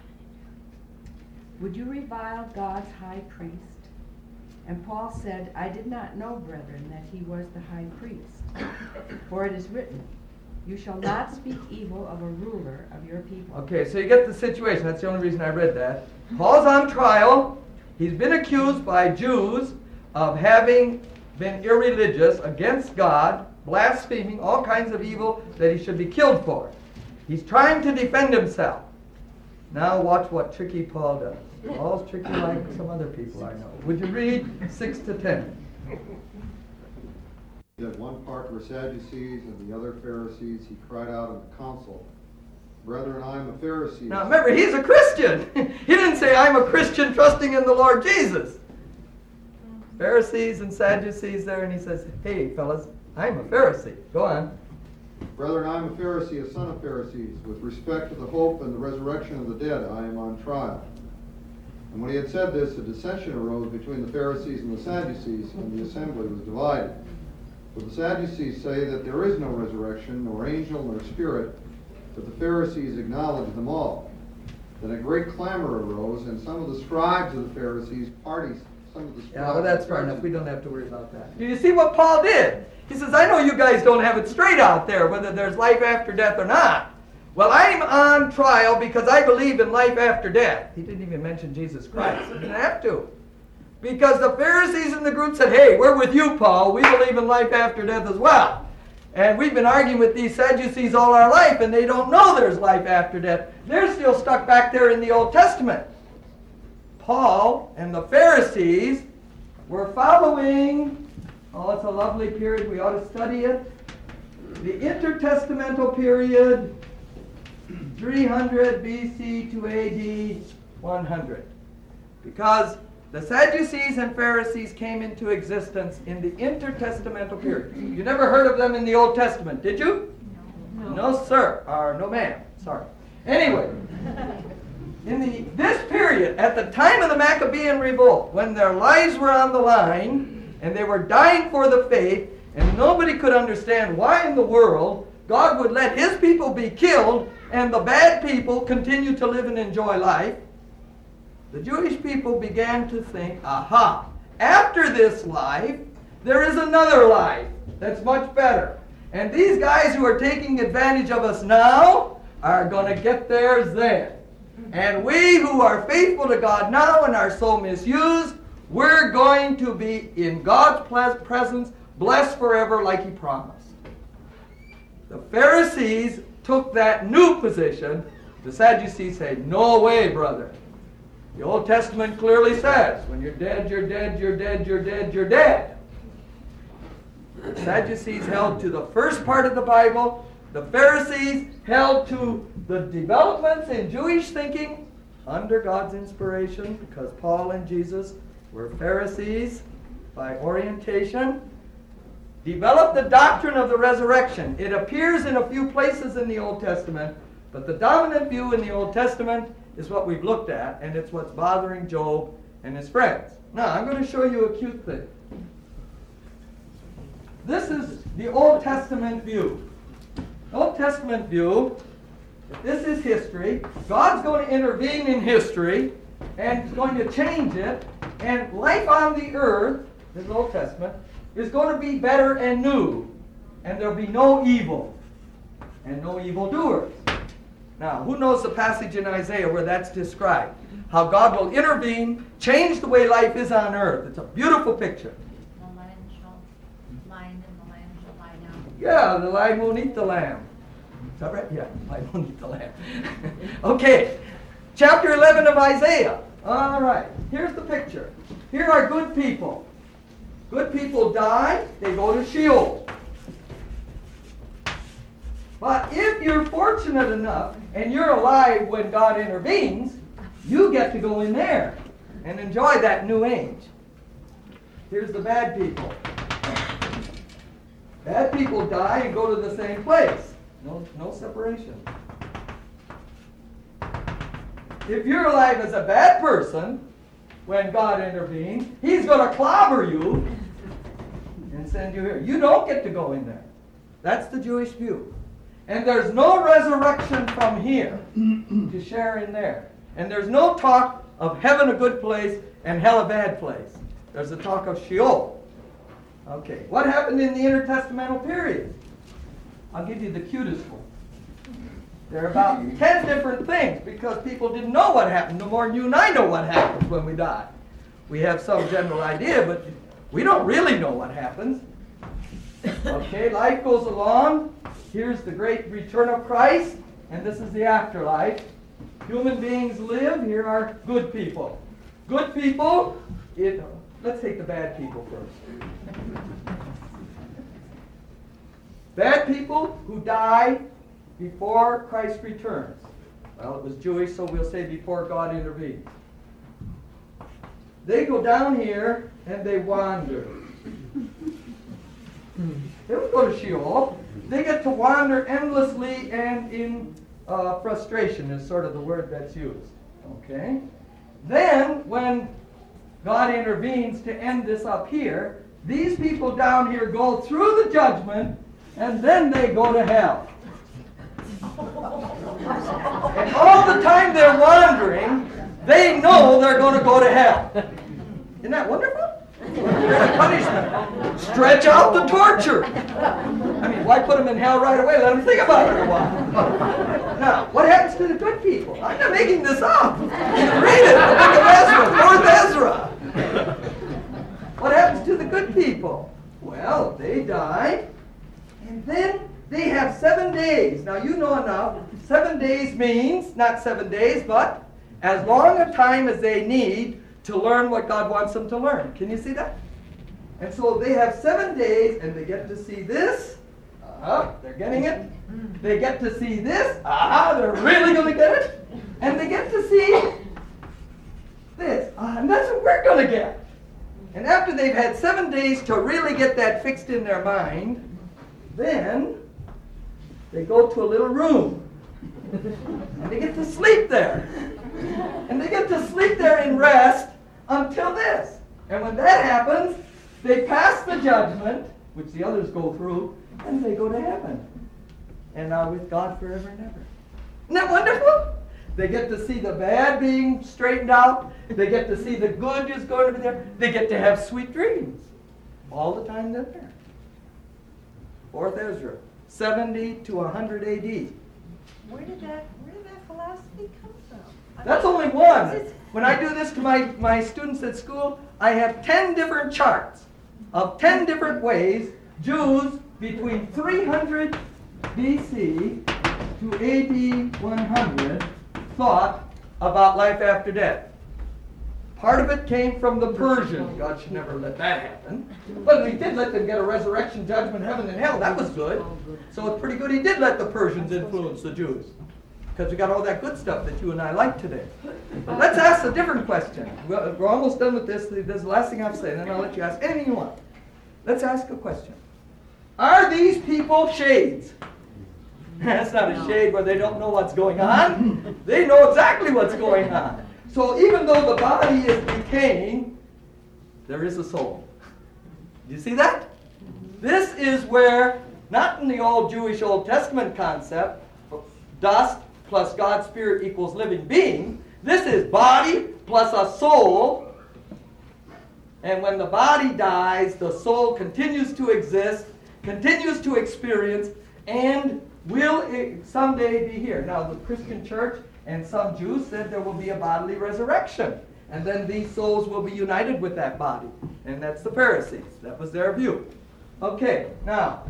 would you revile God's high priest? And Paul said, I did not know, brethren, that he was the high priest. For it is written, you shall not speak evil of a ruler of your people.
Okay, so you get the situation. That's the only reason I read that. Paul's on trial. He's been accused by Jews of having been irreligious against God, blaspheming, all kinds of evil that he should be killed for. He's trying to defend himself. Now watch what tricky Paul does. Paul's tricky like some other people I know. Would you read 6 to 10?
That one part were Sadducees and the other Pharisees. He cried out in the council, Brethren, I am a Pharisee.
Now remember, he's a Christian. He didn't say, I'm a Christian trusting in the Lord Jesus. Pharisees and Sadducees there, and he says, hey, fellas, I'm a Pharisee. Go on.
Brethren, I am a Pharisee, a son of Pharisees. With respect to the hope and the resurrection of the dead, I am on trial. And when he had said this, a dissension arose between the Pharisees and the Sadducees, and the assembly was divided. For the Sadducees say that there is no resurrection, nor angel, nor spirit, but the Pharisees acknowledge them all. Then a great clamor arose, and some of the scribes of the Pharisees parties.
Yeah, well, that's far enough. We don't have to worry about that. Do you see what Paul did? He says, I know you guys don't have it straight out there, whether there's life after death or not. Well, I'm on trial because I believe in life after death. He didn't even mention Jesus Christ. He didn't have to. Because the Pharisees in the group said, hey, we're with you, Paul. We believe in life after death as well. And we've been arguing with these Sadducees all our life, and they don't know there's life after death. They're still stuck back there in the Old Testament. Paul and the Pharisees were following, oh, it's a lovely period. We ought to study it. The intertestamental period, 300 BC to AD 100. Because the Sadducees and Pharisees came into existence in the intertestamental period. You never heard of them in the Old Testament, did you? No, sir. Or no, ma'am. Sorry. Anyway, in this period, at the time of the Maccabean revolt, when their lives were on the line, and they were dying for the faith, and nobody could understand why in the world God would let his people be killed, and the bad people continue to live and enjoy life, the Jewish people began to think, aha, after this life, there is another life that's much better. And these guys who are taking advantage of us now are going to get theirs then. And we who are faithful to God now and are so misused, we're going to be in God's presence, blessed forever like he promised. The Pharisees took that new position. The Sadducees say, no way, brother. The Old Testament clearly says, when you're dead, you're dead, you're dead, you're dead, you're dead. The Sadducees held to the first part of the Bible. The Pharisees held to the developments in Jewish thinking under God's inspiration, because Paul and Jesus were Pharisees by orientation. Developed the doctrine of the resurrection. It appears in a few places in the Old Testament, but the dominant view in the Old Testament is what we've looked at, and it's what's bothering Job and his friends. Now, I'm going to show you a cute thing. This is the Old Testament view. Old Testament view, this is history. God's going to intervene in history, and He's going to change it, and life on the earth, this is Old Testament, is going to be better and new, and there'll be no evil, and no evildoers. Now, who knows the passage in Isaiah where that's described? How God will intervene, change the way life is on earth. It's a beautiful picture.
The lion shall line and the lamb shall lie down.
Yeah, the lion won't eat the lamb. Is that right? Yeah, the lion won't eat the lamb. Okay, chapter 11 of Isaiah. All right, here's the picture. Here are good people. Good people die, they go to Sheol. But if you're fortunate enough and you're alive when God intervenes, you get to go in there and enjoy that new age. here's the bad people. Bad people die and go to the same place. No separation. If you're alive as a bad person, when God intervenes, He's going to clobber you and send you here. You don't get to go in there. That's the Jewish view. And there's no resurrection from here to share in there. And there's no talk of heaven a good place and hell a bad place. There's a talk of Sheol. Okay, what happened in the intertestamental period? I'll give you the cutest one. There are about 10 different things because people didn't know what happened. No more than you and I know what happens when we die. We have some general idea, but we don't really know what happens. Okay, life goes along. Here's the great return of Christ, and this is the afterlife. Human beings live. Here are good people. Good people, let's take the bad people first. Bad people who die before Christ returns. Well, it was Jewish, so we'll say before God intervenes. They go down here and they wander. They don't go to Sheol. They get to wander endlessly and in frustration is sort of the word that's used. Okay? Then, when God intervenes to end this up here, these people down here go through the judgment and then they go to hell. And all the time they're wandering, they know they're going to go to hell. Isn't that wonderful? Punishment. Stretch out the torture. I mean, why put them in hell right away? Let them think about it a while. Now, what happens to the good people? I'm not making this up. Read it. The book of Ezra, 4th Ezra. What happens to the good people? Well, they die, and then they have 7 days. Now, you know enough. 7 days means, not 7 days, but as long a time as they need to learn what God wants them to learn. Can you see that? And so they have 7 days, and they get to see this. They're getting it. They get to see this. They're really going to get it. And they get to see this. And that's what we're going to get. And after they've had 7 days to really get that fixed in their mind, then they go to a little room. And they get to sleep there. And they get to sleep there and rest until this. And when that happens, they pass the judgment, which the others go through, and they go to heaven. And are with God forever and ever. Isn't that wonderful? They get to see the bad being straightened out. They get to see the good is going to be there. They get to have sweet dreams all the time they're there. 4th Ezra, 70 to 100 A.D.
Where did that philosophy come from?
That's only one. When I do this to my students at school, I have 10 different charts of 10 different ways Jews between 300 BC to AD 100 thought about life after death. Part of it came from the Persians. God should never let that happen. But He did let them get a resurrection, judgment, heaven, and hell. That was good. So it's pretty good He did let the Persians influence the Jews. Because we got all that good stuff that you and I like today. But let's ask a different question. We're almost done with this. This is the last thing I've said, and then I'll let you ask anything you want. Let's ask a question. Are these people shades? That's not a shade where they don't know what's going on. They know exactly what's going on. So even though the body is decaying, there is a soul. Do you see that? This is where, not in the old Jewish Old Testament concept, dust plus God's Spirit equals living being. This is body plus a soul. And when the body dies, the soul continues to exist, continues to experience, and will someday be here. Now, the Christian church and some Jews said there will be a bodily resurrection. And then these souls will be united with that body. And that's the Pharisees. That was their view. Okay, now,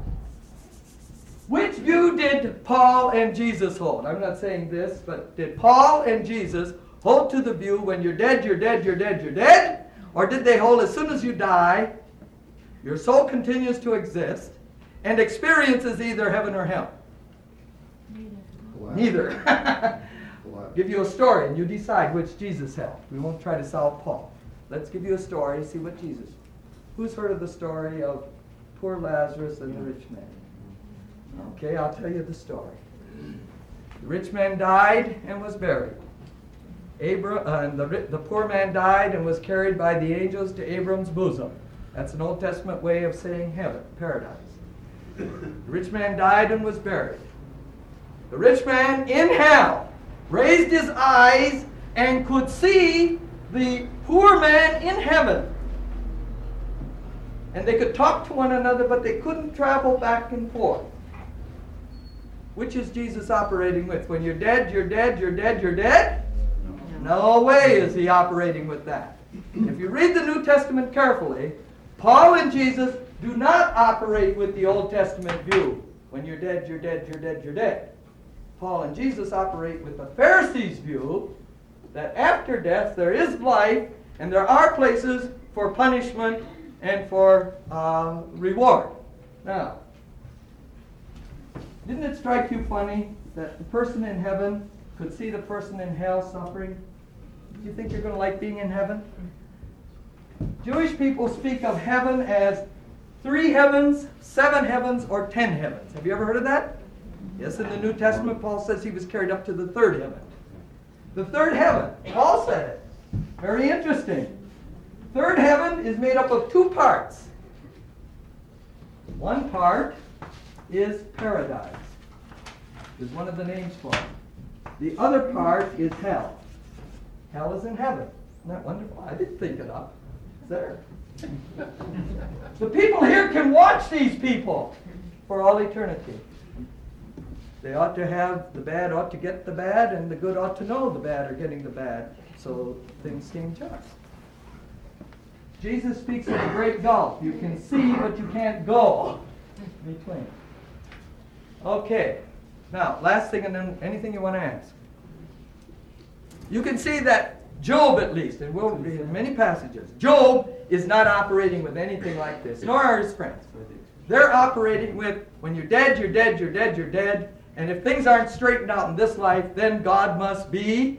which view did Paul and Jesus hold? I'm not saying this, but did Paul and Jesus hold to the view when you're dead, you're dead, you're dead, you're dead? Or did they hold as soon as you die, your soul continues to exist and experiences either heaven or hell? Neither. Give you a story and you decide which Jesus held. We won't try to solve Paul. Let's give you a story and see what Jesus. Who's heard of the story of poor Lazarus and the rich man? Okay, I'll tell you the story. The rich man died and was buried. The poor man died and was carried by the angels to Abram's bosom. That's an Old Testament way of saying heaven, paradise. The rich man died and was buried. The rich man in hell raised his eyes and could see the poor man in heaven. And they could talk to one another, but they couldn't travel back and forth. Which is Jesus operating with? When you're dead, you're dead, you're dead, you're dead? No way is he operating with that. If you read the New Testament carefully, Paul and Jesus do not operate with the Old Testament view. When you're dead, you're dead, you're dead, you're dead. Paul and Jesus operate with the Pharisees' view that after death there is life and there are places for punishment and for reward. Now, didn't it strike you funny that the person in heaven could see the person in hell suffering? Do you think you're going to like being in heaven? Jewish people speak of heaven as 3 heavens, 7 heavens, or 10 heavens. Have you ever heard of that? Yes, in the New Testament, Paul says he was carried up to the 3rd heaven. The 3rd heaven, Paul said it. Very interesting. 3rd heaven is made up of 2 parts. One part is paradise. Is one of the names for it. The other part is hell. Hell is in heaven. Isn't that wonderful? I didn't think it up. It's there. The people here can watch these people for all eternity. They ought to have, the bad ought to get the bad, and the good ought to know the bad are getting the bad, so things seem just. Jesus speaks of a great gulf. You can see, but you can't go between. Okay. Now, last thing, and then anything you want to ask. You can see that Job, at least, and we'll read in many passages, Job is not operating with anything like this, nor are his friends. They're operating with, when you're dead, you're dead, you're dead, you're dead, and if things aren't straightened out in this life, then God must be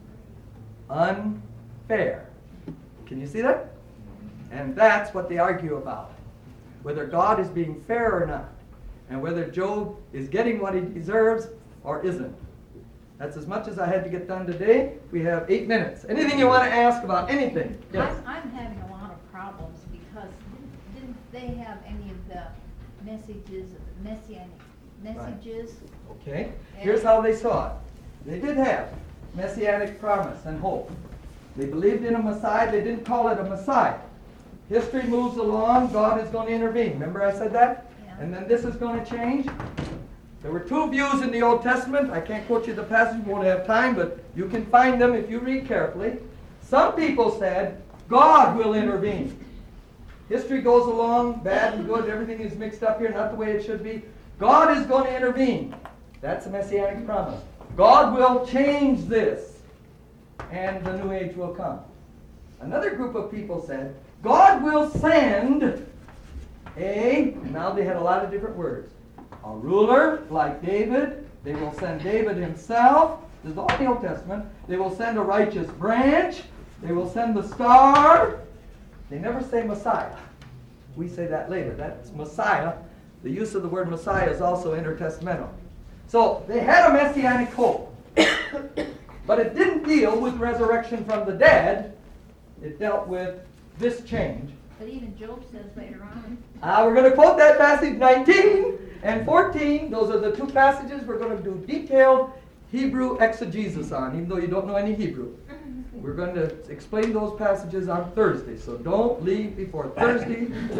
unfair. Can you see that? And that's what they argue about. Whether God is being fair or not. And whether Job is getting what he deserves or isn't. That's as much as I had to get done today. We have 8 minutes. Anything you want to ask about anything? Yes.
I'm having a lot of problems because didn't they have any of the messages, messianic messages?
Right. Okay. Here's how they saw it. They did have messianic promise and hope. They believed in a Messiah. They didn't call it a Messiah. History moves along. God is going to intervene. Remember I said that? Yeah. And then this is going to change. There were 2 views in the Old Testament. I can't quote you the passage. We won't have time, but you can find them if you read carefully. Some people said God will intervene. History goes along, bad and good. Everything is mixed up here, not the way it should be. God is going to intervene. That's a messianic promise. God will change this, and the new age will come. Another group of people said, God will send now they had a lot of different words. A ruler like David. They will send David himself. This is all the Old Testament. They will send a righteous branch. They will send the star. They never say Messiah. We say that later. That's Messiah. The use of the word Messiah is also intertestamental. So they had a messianic hope. But it didn't deal with resurrection from the dead. It dealt with this change.
But even Job says later on.
We're going to quote that passage 19 and 14. Those are the 2 passages we're going to do detailed Hebrew exegesis on, even though you don't know any Hebrew. We're going to explain those passages on Thursday, so don't leave before Thursday.
When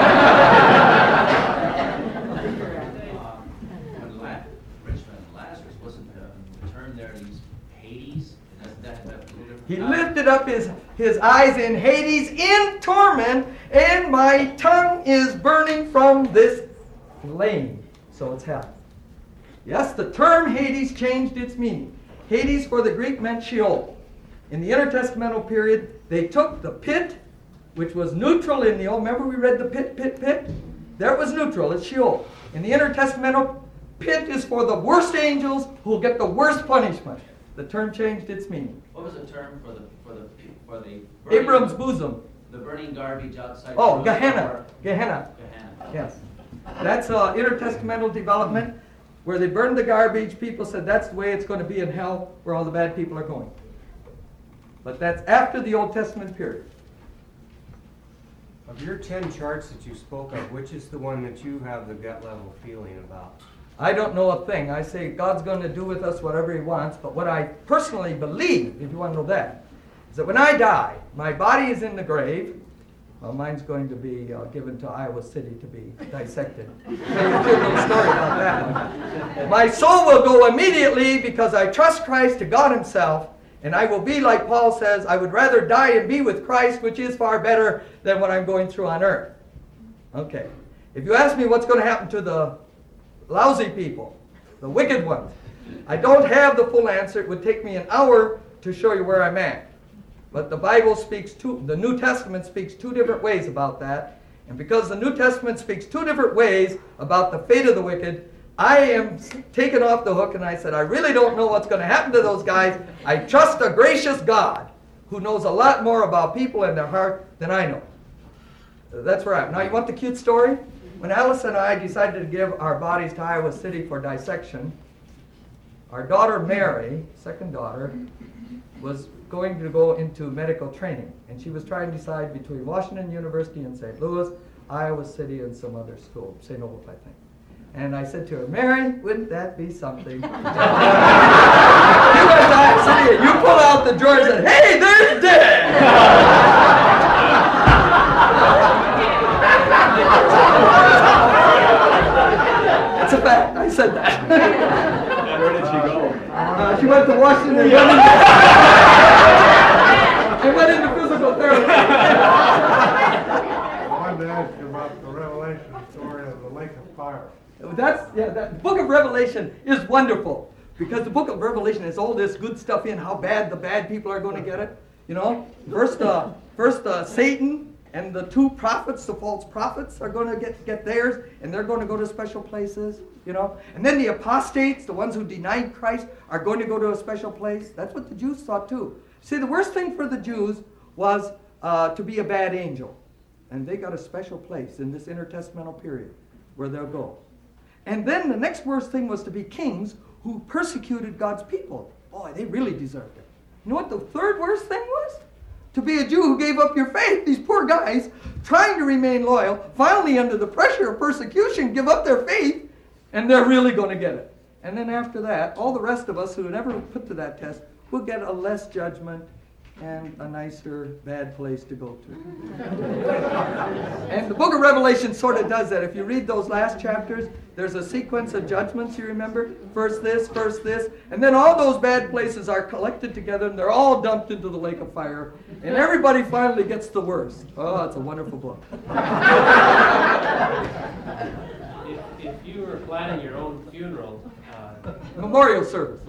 Richmond and Lazarus wasn't the term there used Hades?
He lifted up his eyes in Hades in torment, and my tongue is burning from this flame. So it's hell. Yes, the term Hades changed its meaning. Hades for the Greek meant Sheol. In the intertestamental period, they took the pit, which was neutral in the old. Remember we read the pit? There it was neutral. It's Sheol. In the intertestamental, pit is for the worst angels who will get the worst punishment. The term changed its meaning.
What was the term for the
Abram's bosom.
The The burning garbage outside.
Oh,
Jerusalem
Gehenna.
or-
Gehenna.
Gehenna.
Yes. That's intertestamental development where they burned the garbage. People said that's the way it's going to be in hell where all the bad people are going. But that's after the Old Testament period.
Of your 10 charts that you spoke of, which is the one that you have the gut level feeling about?
I don't know a thing. I say God's going to do with us whatever He wants, but what I personally believe, if you want to know that, is that when I die, my body is in the grave. Well, mine's going to be given to Iowa City to be dissected. I'll tell you a cute little story about that one. My soul will go immediately because I trust Christ to God Himself, and I will be, like Paul says, I would rather die and be with Christ, which is far better than what I'm going through on earth. Okay. If you ask me what's going to happen to the lousy people, the wicked ones, I don't have the full answer. It would take me an hour to show you where I'm at. But the Bible speaks the New Testament speaks two different ways about that. And because the New Testament speaks two different ways about the fate of the wicked, I am taken off the hook, and I said, I really don't know what's going to happen to those guys. I trust a gracious God who knows a lot more about people and their heart than I know. That's where I'm. Now, you want the cute story? When Alice and I decided to give our bodies to Iowa City for dissection, our daughter Mary, second daughter, was going to go into medical training. And she was trying to decide between Washington University in St. Louis, Iowa City, and some other school, St. Olaf, I think. And I said to her, Mary, wouldn't that be something? You went to Iowa City and you pull out the drawers and, hey, there's Dad! It's a fact. I said that.
Where did she go?
She went to Washington. She went into physical therapy.
I wanted to ask you about the Revelation story of the lake of fire.
That book of Revelation is wonderful because the book of Revelation has all this good stuff in how bad the bad people are going to get it. You know, first Satan and the two prophets, the false prophets, are going to get theirs, and they're going to go to special places. You know, and then the apostates, the ones who denied Christ, are going to go to a special place. That's what the Jews thought too. See, the worst thing for the Jews was to be a bad angel, and they got a special place in this intertestamental period where they'll go. And then the next worst thing was to be kings who persecuted God's people. Boy, they really deserved it. You know what the third worst thing was? To be a Jew who gave up your faith. These poor guys, trying to remain loyal, finally under the pressure of persecution, give up their faith, and they're really going to get it. And then after that, all the rest of us who never put to that test will get a less judgment and a nicer bad place to go to. And the book of Revelation sort of does that. If you read those last chapters, there's a sequence of judgments, you remember? First this, and then all those bad places are collected together and they're all dumped into the lake of fire. And everybody finally gets the worst. Oh, it's a wonderful book.
If you were planning your own funeral,
Memorial service.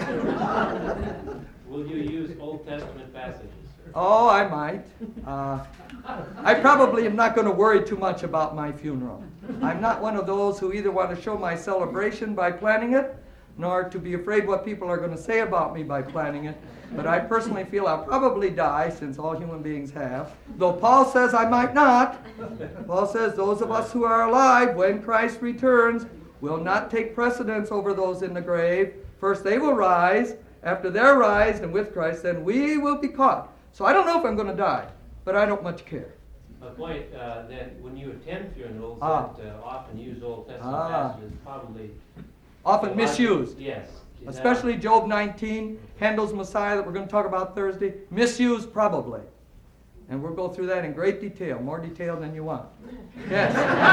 Will you use Old Testament passages?
Oh, I might. I probably am not going to worry too much about my funeral. I'm not one of those who either want to show my celebration by planning it, nor to be afraid what people are going to say about me by planning it. But I personally feel I'll probably die, since all human beings have. Though Paul says I might not. Paul says those of us who are alive when Christ returns will not take precedence over those in the grave. First they will rise. After they're raised and with Christ, then we will be caught. So I don't know if I'm going to die, but I don't much care.
My point that when you attend funerals that often use Old Testament passages, probably
often misused.
Yes.
Especially Job 19, Handel's Messiah that we're going to talk about Thursday. Misused probably. And we'll go through that in great detail, more detail than you want. Yes.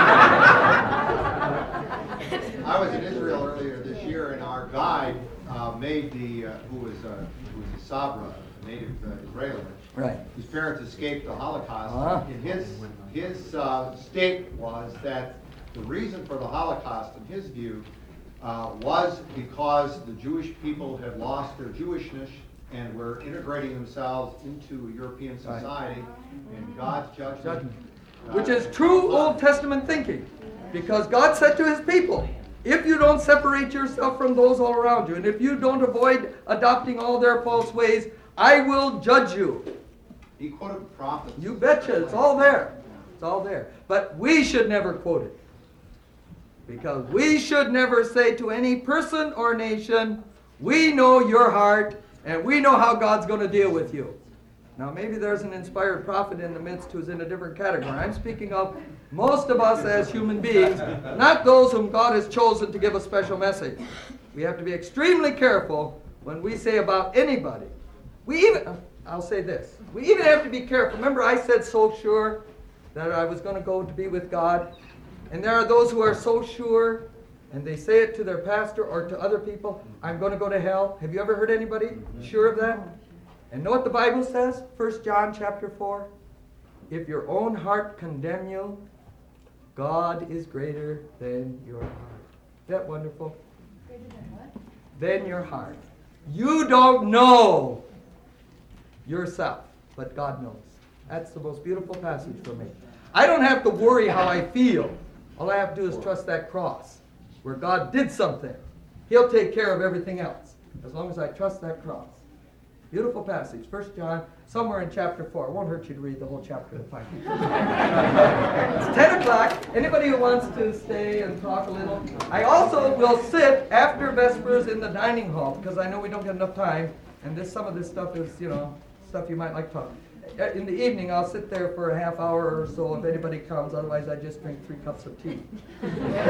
I was in Israel earlier this year, and our guide made who was a Sabra, a native Israeli.
Right.
Whose parents escaped the Holocaust. And his statement was that the reason for the Holocaust, in his view, was because the Jewish people had lost their Jewishness and were integrating themselves into European society, and God's judgment.
Which is true Old Testament thinking. Because God said to His people, if you don't separate yourself from those all around you, and if you don't avoid adopting all their false ways, I will judge you.
He quoted the prophets.
You betcha, it's all there. It's all there. But we should never quote it. Because we should never say to any person or nation, we know your heart, and we know how God's going to deal with you. Now, maybe there's an inspired prophet in the midst who's in a different category. I'm speaking of most of us as human beings, not those whom God has chosen to give a special message. We have to be extremely careful when we say about anybody. I'll say this. We even have to be careful. Remember I said so sure that I was going to go to be with God? And there are those who are so sure, and they say it to their pastor or to other people, I'm going to go to hell. Have you ever heard anybody sure of that? And know what the Bible says? 1 John chapter 4. If your own heart condemn you, God is greater than your heart. Isn't that wonderful?
Greater than what?
Than your heart. You don't know yourself, but God knows. That's the most beautiful passage for me. I don't have to worry how I feel. All I have to do is trust that cross, where God did something. He'll take care of everything else, as long as I trust that cross. Beautiful passage, 1 John, somewhere in chapter 4. It won't hurt you to read the whole chapter to find it. It's 10 o'clock. Anybody who wants to stay and talk a little? I also will sit after Vespers in the dining hall, because I know we don't get enough time, and some of this stuff is, stuff you might like to talk. In the evening, I'll sit there for a half hour or so if anybody comes. Otherwise, I just drink 3 cups of tea.